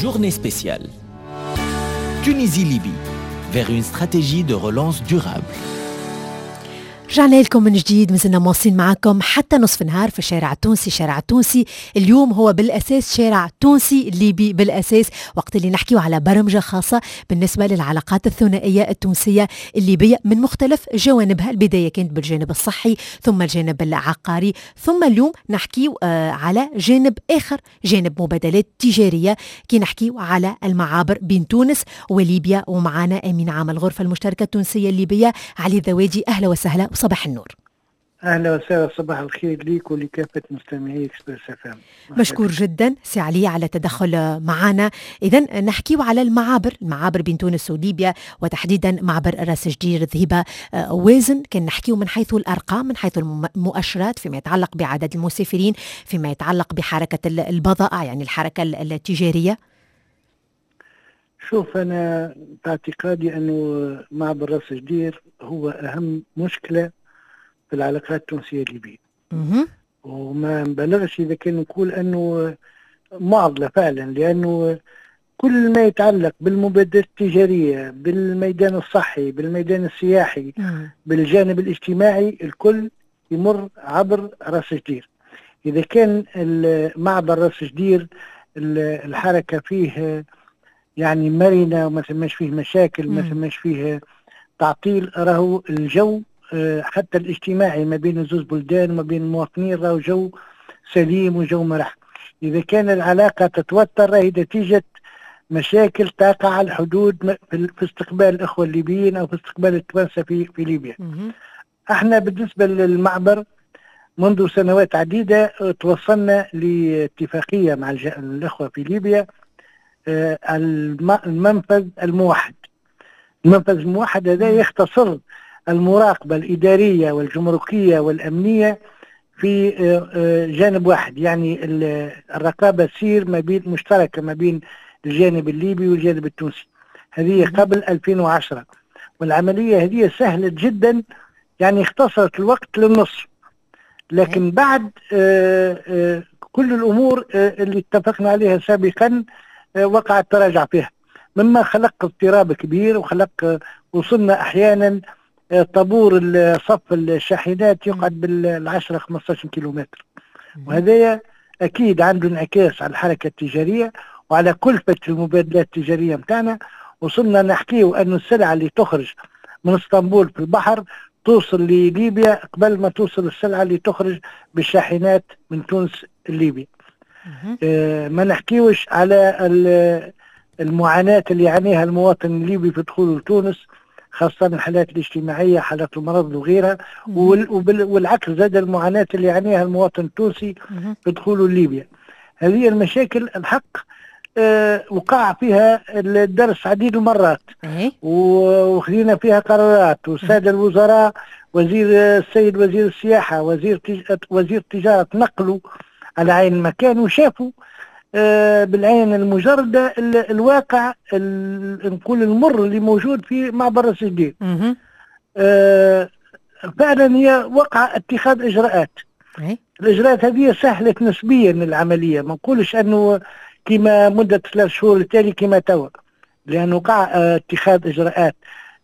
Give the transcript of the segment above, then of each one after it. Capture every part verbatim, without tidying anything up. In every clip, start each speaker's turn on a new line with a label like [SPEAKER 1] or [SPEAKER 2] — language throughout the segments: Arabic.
[SPEAKER 1] Journée spéciale. Tunisie-Libye, vers une stratégie de relance durable.
[SPEAKER 2] رجعنا لكم من جديد، مازلنا مواصلين معكم حتى نصف النهار في الشارع التونسي. الشارع التونسي اليوم هو بالأساس شارع تونسي ليبي بالأساس، وقت اللي نحكيو على برمجة خاصة بالنسبة للعلاقات الثنائية التونسية الليبية من مختلف جوانبها. البداية كانت بالجانب الصحي، ثم الجانب العقاري، ثم اليوم نحكيو آه على جانب آخر، جانب مبادلات تجارية، كي نحكيو على المعابر بين تونس وليبيا. ومعنا أمين عام الغرفة المشتركة التونسية الليبية علي الذواجي. أهلا وسهلا، صباح النور.
[SPEAKER 3] أهلا وسهلا، صباح الخير ليك ولكافة مستمعي إكسبريس إف إم.
[SPEAKER 2] مشكور جدا سي علي على التدخل معنا. إذن نحكيو على المعابر المعابر بين تونس وليبيا، وتحديدا معبر راس جدير ذهيبة وازن. كان نحكيو من حيث الأرقام، من حيث المؤشرات فيما يتعلق بعدد المسافرين، فيما يتعلق بحركة البضائع يعني الحركة التجارية.
[SPEAKER 3] شوف، أنا باعتقادي أنه معبر راس جدير هو أهم مشكلة في العلاقات التونسية الليبية، وما نبالغش إذا كان نقول أنه معضلة فعلا، لأنه كل ما يتعلق بالمبادلات التجارية، بالميدان الصحي، بالميدان السياحي، بالجانب الاجتماعي، الكل يمر عبر راس جدير. إذا كان معبر راس جدير الحركة فيه يعني مرنة وما ثماش فيه مشاكل، ما ثماش فيه تعطيل، راهو الجو حتى الاجتماعي ما بين زوز بلدان وما بين المواطنين راهو جو سليم وجو مرح. إذا كان العلاقة تتوتر راهي نتيجة مشاكل تقع على الحدود في استقبال الإخوة الليبيين أو في استقبال التوانسة في في ليبيا. احنا بالنسبة للمعبر منذ سنوات عديدة توصلنا لاتفاقية مع الإخوة في ليبيا، المنفذ الموحد. المنفذ الموحد هذا يختصر المراقبة الإدارية والجمركية والأمنية في جانب واحد، يعني الرقابة تسير ما بين مشتركة ما بين الجانب الليبي والجانب التونسي. هذه قبل ألفين وعشرة، والعملية هذه سهلة جدا، يعني اختصرت الوقت للنصف. لكن بعد كل الأمور اللي اتفقنا عليها سابقا وقع التراجع فيها، مما خلق اضطراب كبير، وخلق وصلنا أحيانا طابور صف الشاحنات يقعد بالعشرة خمسة عشر كيلومتر، وهذا أكيد عنده انعكاس على الحركة التجارية وعلى كلفة المبادلات التجارية متاعنا. وصلنا نحكيه أن السلعة اللي تخرج من اسطنبول في البحر توصل لليبيا قبل ما توصل السلعة اللي تخرج بالشاحنات من تونس لليبيا. آه ما نحكيوش على المعاناة اللي يعانيها المواطن الليبي في دخوله لتونس، خاصة الحالات الاجتماعية، حالات المرض وغيرها، والعكس زاد المعاناة اللي يعانيها المواطن التونسي في دخوله ليبيا. هذه المشاكل الحق أه وقع فيها الدرس عديد المرات، وخذينا فيها قرارات، والسادة الوزراء، وزير السيد وزير السياحة، وزير تج... وزير التجارة نقلوا على عين المكان وشافوا أه بالعين المجردة الواقع نقول المر اللي موجود في معبر راس جدير. أه فعلا هي وقع اتخاذ اجراءات. الاجراءات هذه سهلت نسبيا العملية، ما نقولش انه كما مدة ثلاث شهور التالي كما توا، لانه وقع اه اتخاذ اجراءات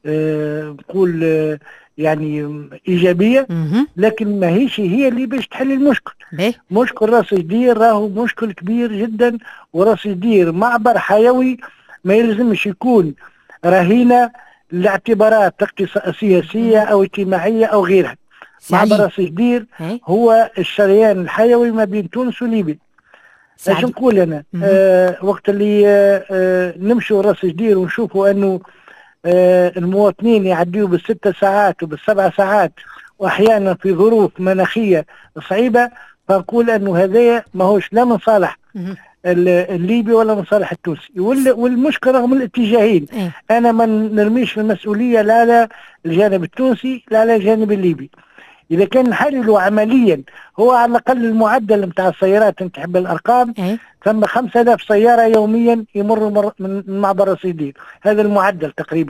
[SPEAKER 3] نقول اه اه يعني ايجابية، لكن ما هيش هي اللي باش تحل المشكل. مشكل راس جدير راهو مشكل كبير جدا، وراس جدير معبر حيوي ما يلزمش يكون رهينة لاعتبارات سياسية او اجتماعية او غيرها. معبر راس جدير هو الشريان الحيوي ما بين تونس وليبيا. ايش نقول انا؟ آه وقت اللي آه آه نمشوا راس جدير ونشوفوا انه آه المواطنين يعديوا بالستة ساعات وبالسبع ساعات، واحيانا في ظروف مناخيه صعيبه، فنقول انه هذا ما هوش لا من صالح الليبي ولا من صالح التونسي. والمشكله رغم الاتجاهين، انا ما نرميش المسؤوليه لا لا الجانب التونسي لا لا الجانب الليبي. إذا كان نحللوا عمليا هو على الأقل المعدل متاع السيارات، نتحب الأرقام، ثم خمسة آلاف سيارة يوميا يمروا مر من معبر راس جدير، هذا المعدل تقريبا.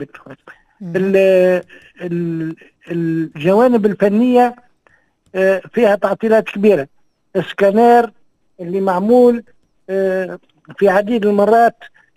[SPEAKER 3] الجوانب الفنية فيها تعطيلات كبيرة. اسكانير اللي معمول في عديد المرات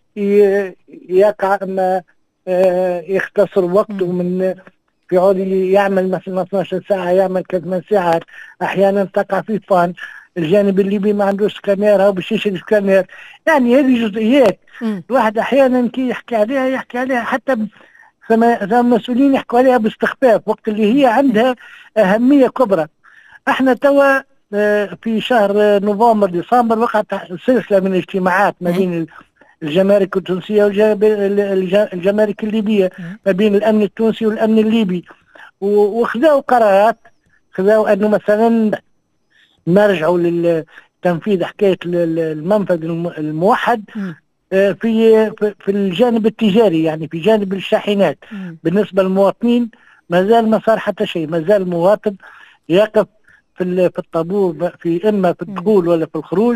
[SPEAKER 3] يقع ما يختصر وقته من في عود يعمل مثلا اثنتي عشرة ساعة يعمل ثمان ساعات. أحيانا تقع في فان الجانب الليبي ما عندوش سكانير أو باش يشري سكانير. يعني هذه جزئيات الواحد أحيانا كي يحكي عليها يحكي عليها حتى ثم مسؤولين يحكوا عليها باستخفاف وقت اللي هي عندها أهمية كبرى. احنا توا في شهر نوفمبر ديسمبر وقعت سلسلة من الاجتماعات ما بين الجمارك التونسية والجمارك الليبية، ما بين الأمن التونسي والأمن الليبي، وخذوا قرارات خذوا أنه مثلا نرجعوا للتنفيذ حكاية المنفذ الموحد في في الجانب التجاري، يعني في جانب الشاحنات. بالنسبة للمواطنين ما زال ما صار حتى شيء، ما زال المواطن يقف في في الطابور في إما في الدخول ولا في الخروج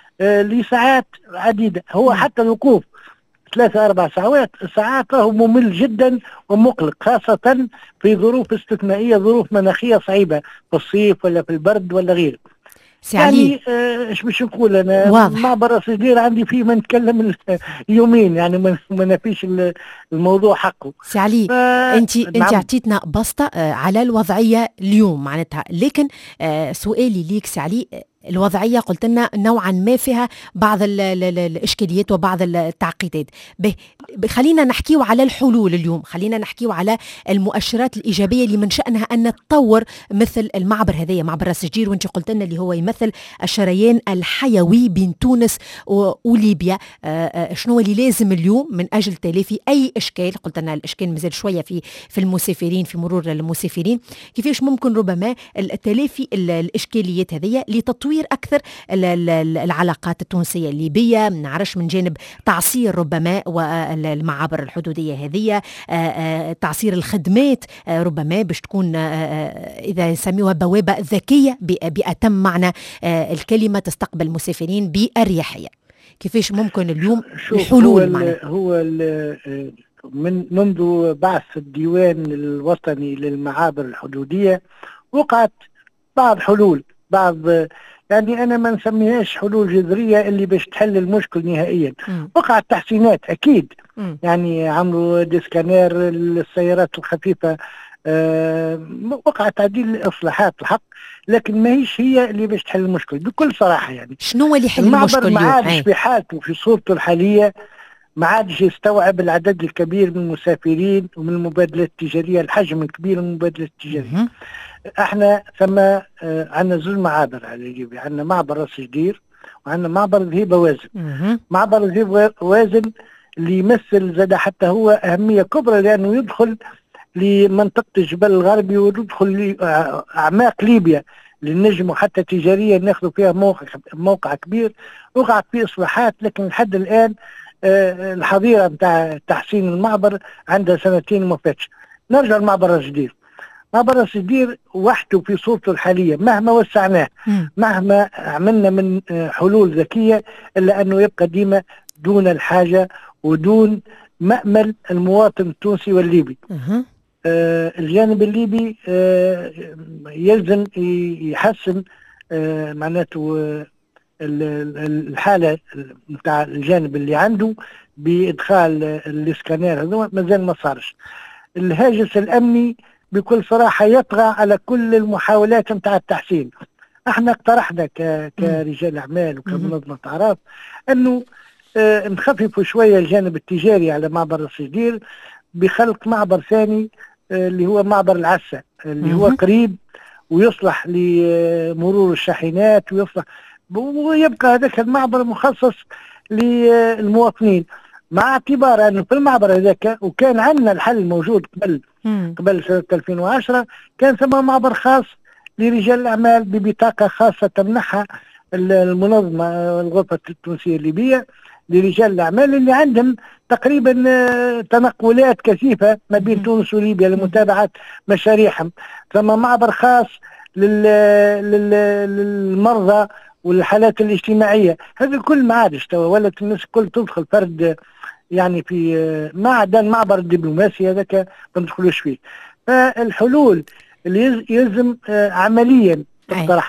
[SPEAKER 3] لساعات عديدة. هو حتى الوقوف ثلاثة أربع ساعات ساعات راهو ممل جدا ومقلق، خاصة في ظروف استثنائية، ظروف مناخية صعيبة في الصيف ولا في البرد ولا غيره. يعني ايش باش نقول انا
[SPEAKER 2] واضح.
[SPEAKER 3] معبر راس الدير عندي فيه ما نتكلم يومين، يعني ما نفيش الموضوع حقه.
[SPEAKER 2] سي علي ف... انت انت نعم. اعطيتنا بسطه على الوضعيه اليوم معناتها، لكن سؤالي ليك سي علي، الوضعية قلت لنا نوعا ما فيها بعض ال ال الإشكاليات وبعض التعقيدات. خلينا نحكيو على الحلول اليوم، خلينا نحكيو على المؤشرات الإيجابية اللي من شأنها أن تطور مثل المعبر هذايا، معبر راس الجير، وانت قلت لنا اللي هو يمثل الشريان الحيوي بين تونس وليبيا. شنو اللي لازم اليوم من أجل تلافي أي إشكال؟ قلت لنا الإشكال مازال شوية في في المسافرين، في مرور المسافرين. كيفاش ممكن ربما التلافي الإشكاليات هذيا لتطوير أكثر العلاقات التونسية الليبية؟ ما نعرفش من جانب تعصير ربما والمعابر الحدودية هذه، تعصير الخدمات ربما باش تكون إذا يسميوها بوابة ذكية بأتم معنى الكلمة، تستقبل المسافرين بأريحية. كيفاش ممكن اليوم الحلول؟
[SPEAKER 3] هو, هو ال من منذ بعث الديوان الوطني للمعابر الحدودية وقعت بعض حلول، بعض يعني أنا ما نسميهاش حلول جذرية اللي باش تحل المشكل نهائيا. م. وقعت تحسينات أكيد. م. يعني عملوا ديسكانير للسيارات الخفيفة، أه وقعت عديد الإصلاحات الحق، لكن ما هيش هي اللي باش تحل المشكل بكل صراحة. يعني
[SPEAKER 2] شنو اللي يحل المشكل اليوم؟
[SPEAKER 3] المعبر ما عادش في حالته في صورته الحالية، ما عادش يستوعب العدد الكبير من المسافرين ومن المبادلات التجارية، الحجم الكبير من المبادلات التجارية. م. احنا ثم آه عندنا زوج معابر على ليبيا، عندنا معبر راس الجدير وعندنا معبر ذهيب وازن. معبر ذهيب وازن اللي يمثل زاد حتى هو أهمية كبرى لأنه يدخل لمنطقة الجبل الغربي ويدخل لأعماق ليبيا للنجم، حتى تجاريا ناخذ فيها موقع موقع كبير. وقعت فيه إصلاحات لكن لحد الآن آه الحظيرة نتاع تحسين المعبر عندها سنتين وما فاتش. نرجع لمعبر راس الجدير. معبر راس الجدير وحده في صورته الحالية مهما وسعناه مهما عملنا من حلول ذكية إلا أنه يبقى ديما دون الحاجة ودون مأمل المواطن التونسي والليبي. آه الجانب الليبي آه يلزم يحسن آه معناته آه الحالة نتاع الجانب اللي عنده بإدخال الإسكانير هذا مازال ما صارش. الهاجس الأمني بكل صراحة يطغى على كل المحاولات نتاع التحسين. احنا اقترحنا كرجال اعمال وكمنظمة اعراف انه اه نخففوا شوية الجانب التجاري على معبر راس الجدير بخلق معبر ثاني اه اللي هو معبر العسة اللي هو قريب ويصلح لمرور الشاحنات ويصلح ويبقى هذاك المعبر مخصص للمواطنين، مع اعتبار انه في المعبر هذاك وكان عندنا الحل موجود قبل مم. قبل سنة ألفين وعشرة كان ثم معبر خاص لرجال الأعمال ببطاقة خاصة تمنحها المنظمة الغرفة التونسية الليبية لرجال الأعمال اللي عندهم تقريبا تنقلات كثيفة ما بين مم. تونس وليبيا لمتابعة مشاريعهم. ثم معبر خاص لل... لل... للمرضى والحالات الاجتماعية. هذا الكل ما عادش توا، ولات الناس الكل تدخل فرد يعني في ما عدا المعبر الدبلوماسي هذاك ما ندخلوش فيه. فالحلول اللي يلزم عمليا تقترح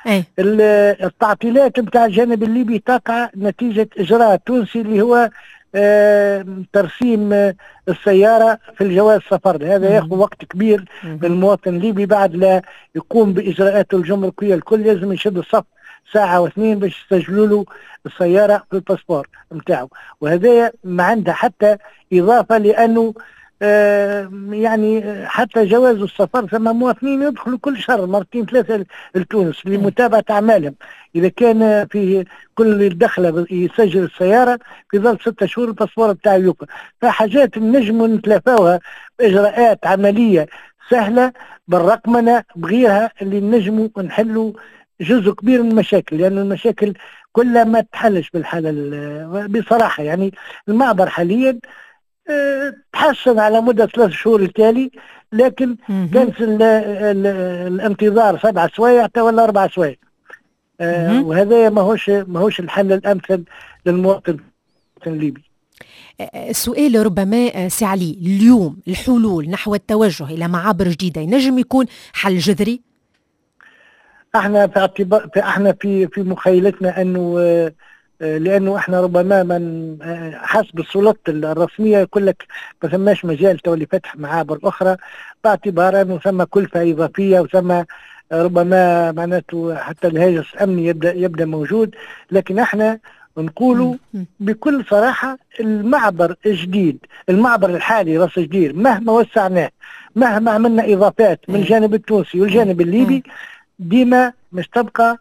[SPEAKER 2] أي.
[SPEAKER 3] التعطيلات بتاع الجانب الليبي تقع نتيجة إجراء تونسي اللي هو آه ترسيم آه السيارة في الجواز السفر. هذا ياخذ وقت كبير للمواطن الليبي بعد لا يقوم بإجراءاته الجمركية الكل، لازم يشد الصف ساعة واثنين باش يسجلوا له السيارة في الباسبور نتاعو، وهذا ما عنده حتى إضافة لأنه آه يعني حتى جواز السفر ثم مواطنين يدخلوا كل شهر مرتين ثلاثة لتونس لمتابعة أعمالهم. إذا كان في كل دخلة يسجل السيارة في ظل ستة شهور الباسبور بتاعه يوقف. فحاجات نجموا نتلافاوها بإجراءات عملية سهلة بالرقمنة بغيرها اللي نجموا نحلوا جزء كبير من المشاكل، لأن المشاكل كلها ما تحلش بالحالة بصراحة. يعني المعبر حاليا اه تحسن على مدة ثلاث شهور التالي، لكن كان الانتظار سبع سوايع ولا أربع سوايع، اه وهذا ما هوش ما هوش الحل الأمثل للمواطن الليبي.
[SPEAKER 2] السؤال ربما سي علي، اليوم الحلول نحو التوجه إلى معابر جديدة ينجم يكون حل جذري؟
[SPEAKER 3] احنا في اعتبار احنا في في مخيلتنا انه لانه احنا ربما من حسب السلطات الرسميه يقول لك ما ثماش مجال تولي فتح معابر اخرى، باعتبار انه ثم كلفه اضافيه وثم ربما معناته حتى الهاجس الامني يبدا يبدا موجود. لكن احنا نقولوا بكل صراحه المعبر الجديد، المعبر الحالي راس جدير مهما وسعناه مهما عملنا اضافات من الجانب التونسي والجانب الليبي ديما مش تبقى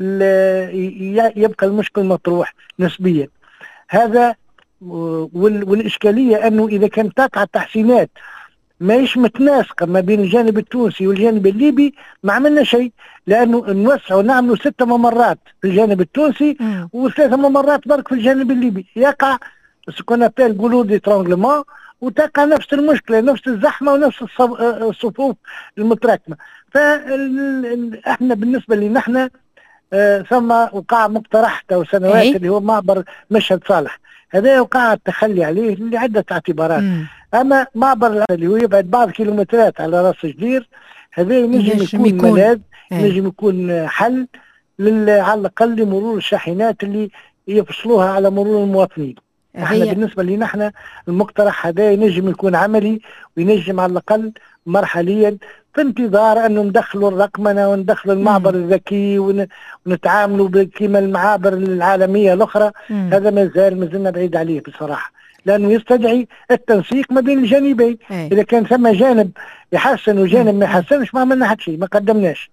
[SPEAKER 3] يبقى المشكل مطروح نسبيا. هذا والإشكالية أنه إذا كانت تقع التحسينات ماهيش متناسقة ما بين الجانب التونسي والجانب الليبي ما عملنا شيء، لأنه نوسع ونعملوا ستة ممرات في الجانب التونسي وثلاثة ممرات برك في الجانب الليبي، يقع سكون أبيل جلودي ترانجلمون وتقع نفس المشكلة، نفس الزحمة ونفس الصفوف المتراكمة. فاحنا بالنسبة لنا احنا آه ثم وقع مقترح تو سنوات أي؟ اللي هو معبر مشهد صالح، هذا وقع التخلي عليه لعدة اعتبارات. مم. اما معبر اللي هو يبعد بعض كيلومترات على راس جدير هذا ينجم يكون, يكون ملاذ، ينجم يكون حل على الاقل لمرور الشاحنات اللي يفصلوها على مرور المواطنين. احنا بالنسبة لنا احنا المقترح هذا ينجم يكون عملي وينجم على الاقل مرحليا في انتظار انه ندخلوا الرقمنه وندخلوا المعبر الذكي ونتعاملوا كما المعابر العالميه الاخرى. مم. هذا ما زال ما زلنا بعيد عليه بصراحه، لانه يستدعي التنسيق ما بين الجانبين. أي. اذا كان ثم جانب يحسن وجانب ما يحسنش ما عملنا حتى شيء، ما قدمناش.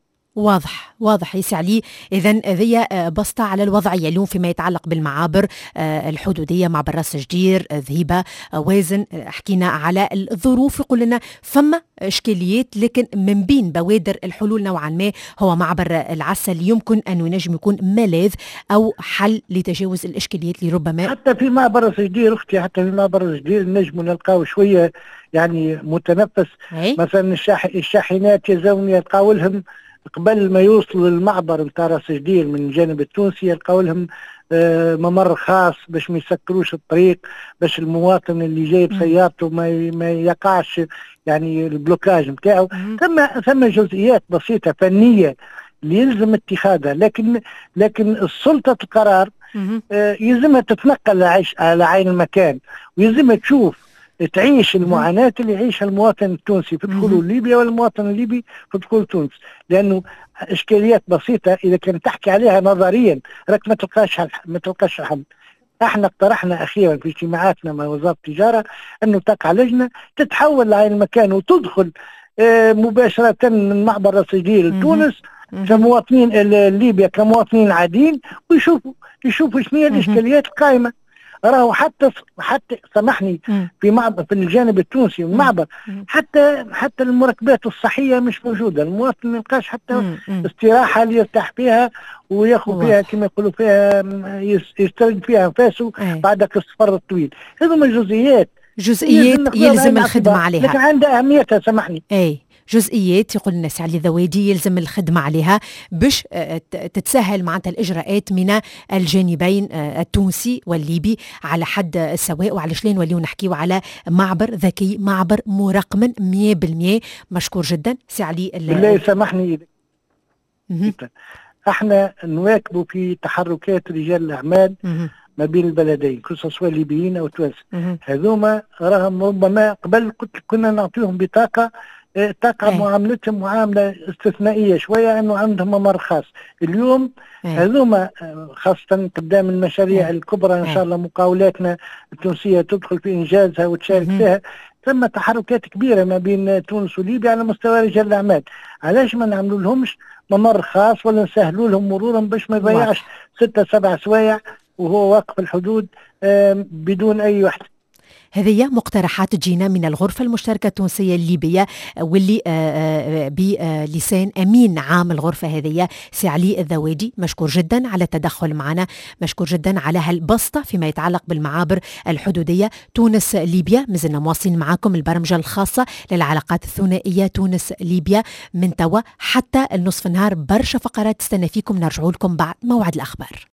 [SPEAKER 2] واضح واضح يا علي. إذن ذي بسطة على الوضعية اليوم فيما يتعلق بالمعابر الحدودية، معبر راس جدير، ذهيبة، وازن. حكينا على الظروف، يقول لنا فما إشكاليات، لكن من بين بوادر الحلول نوعا ما هو معبر العسل اللي يمكن أن ينجم يكون ملاذ أو حل لتجاوز الإشكاليات اللي ربما
[SPEAKER 3] حتى في معبر راس جدير أختي، حتى في معبر راس جدير نجم نلقاو شوية يعني متنفس. هي؟ مثلا الشاح الشاحنات يلزم يلقاو لهم قبل ما يوصلوا للمعبر نتاع راس جدير من الجانب التونسي يلقاو لهم آه ممر خاص باش ما يسكروش الطريق، باش المواطن اللي جاي بسيارته ما ما يقعش يعني البلوكاج نتاعو. ثم ثم جزئيات بسيطه فنيه اللي يلزم اتخاذها، لكن لكن السلطه القرار آه يلزمها تتنقل على عين المكان، ويلزمها تشوف تعيش المعاناة اللي يعيشها المواطن التونسي في دخوله ليبيا والمواطن الليبي في دخول تونس، لأنه إشكاليات بسيطة إذا كان تحكي عليها نظريا راك ما تلقاش ما تلقاش حل. احنا اقترحنا أخيرا في اجتماعاتنا مع وزارة التجارة أنه تقع لجنة تتحول لعين المكان وتدخل آه مباشرة من معبر راس جدير لتونس كمواطنين ليبيا كمواطنين عاديين، ويشوفوا يشوفوا شنو هي الإشكاليات القائمة. راهو حتى حتى سامحني في معبر في الجانب التونسي المعبر حتى حتى المركبات الصحيه مش موجوده، المواطن ما يلقاش حتى استراحه اللي يرتاح فيها وياخذ فيها كما يقولوا فيها يسترد فيها انفاسه بعد السفر الطويل. هذوما جزئيات
[SPEAKER 2] جزئيات يلزم الخدمه عليها،
[SPEAKER 3] لكن عندها اهميتها سامحني.
[SPEAKER 2] اي جزئيات يقول لنا سي علي ذوادي يلزم الخدمة عليها باش تتسهل معناتها الإجراءات من الجانبين التونسي والليبي على حد السواء، وعلى شلون نوليو نحكيو على معبر ذكي، معبر مرقمن مية بالمية. مشكور جدا سي علي.
[SPEAKER 3] بالله سامحني احنا نواكبوا في تحركات رجال الاعمال ما بين البلدين، سواء ليبيين او توانسه. هذوما راهم ربما قبل كنت كنا نعطيهم بطاقه، تقع معاملتهم معامله استثنائيه شويه، انه عندهم ممر خاص. اليوم هذوما خاصه قدام المشاريع أي. الكبرى ان شاء الله مقاولاتنا التونسيه تدخل في انجازها وتشارك فيها، ثم تحركات كبيره ما بين تونس وليبيا على مستوى رجال الاعمال. علاش ما نعملوا لهمش ممر خاص ولا نسهلوا لهم مرورهم باش ما يضيعش ستة سبع سوايع وهو واقف الحدود بدون اي وحده.
[SPEAKER 2] هذه مقترحات تجينا من الغرفة المشتركة التونسية الليبية، واللي بلسان أمين عام الغرفة هذه سي علي الذوادي. مشكور جدا على التدخل معنا، مشكور جدا على هالبسطة فيما يتعلق بالمعابر الحدودية تونس ليبيا. مازلنا مواصلين معكم البرمجة الخاصة للعلاقات الثنائية تونس ليبيا من توا حتى النصف النهار. برشا فقرات تستنى فيكم، نرجعوا لكم بعد موعد الأخبار.